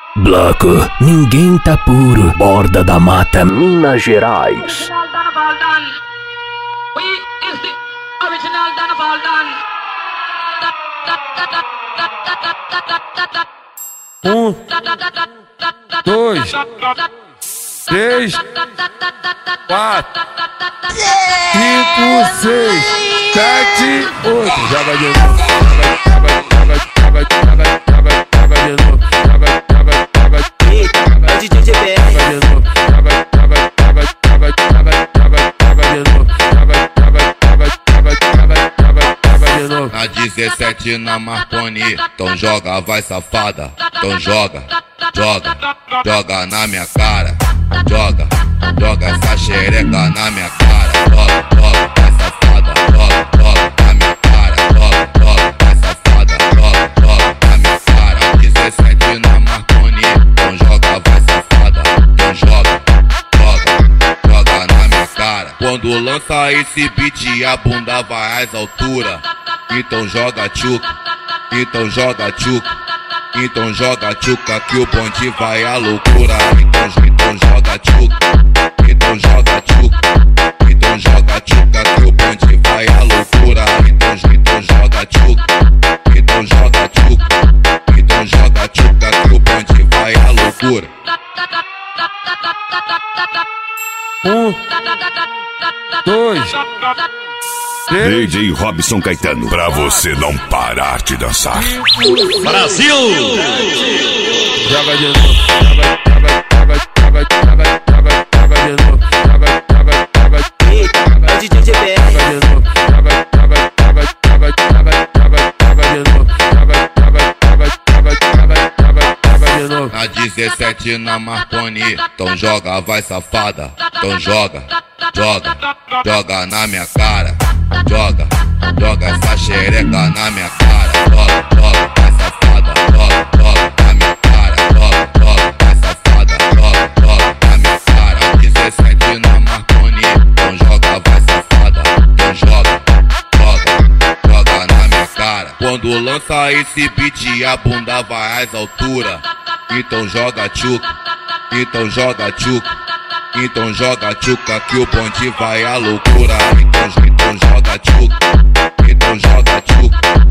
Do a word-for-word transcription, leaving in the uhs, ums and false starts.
Bloco, ninguém tá puro. Borda da Mata, Minas Gerais. Um, dois, três, quatro, cinco, seis, sete, oito. Joga de novo, joga, joga, joga, joga, joga, joga de novo, joga, joga, joga, joga, D J G B R. joga de novo, joga, joga, joga, joga, joga, joga, joga de novo, joga, joga, joga, joga, joga, joga, joga de novo. Na dezessete na Marconi, então joga, vai safada, então joga, joga, joga na minha cara, joga, joga essa xereca na minha cara, joga, joga, vai safada, joga, joga na minha cara, joga, joga, vai safada, joga, joga na minha cara. dezessete na Marconi, então joga, vai safada, então joga, joga, joga na minha cara. Quando lança esse beat a bunda vai às alturas. Então joga tchuca, então joga tchuca, então joga tchuca que o bonde vai à loucura. Então, então joga tchuca, então joga tchuca, então joga tchuca que o bonde vai à loucura. Então, então joga tchuca, então joga tchuca, então joga tchuca que o bonde vai à loucura. Um, dois, D J Robson Caetano, pra você não parar de dançar. Brasil! Joga de novo, joga, joga, joga, joga, joga, joga, joga de novo, joga, joga, joga, joga, D J G B R. joga de novo, joga, joga, joga, joga, joga, joga, joga de novo, joga, joga, joga, joga, joga, joga, joga de novo. Na dezessete na Marconi, então joga, vai safada, então joga, joga, joga na minha cara, joga, joga essa xereca na minha cara, joga, joga, vai safada, joga, joga na minha cara, joga, joga, vai safada, joga, joga na minha cara. dezessete na Marconi, então joga, vai safada, então joga, joga, joga na minha cara. Quando lança esse beat a bunda vai às alturas. Então joga tchuca, então joga tchuca, então joga tchuca que o bonde vai à loucura. Então, então joga tchuca, então joga tchuca,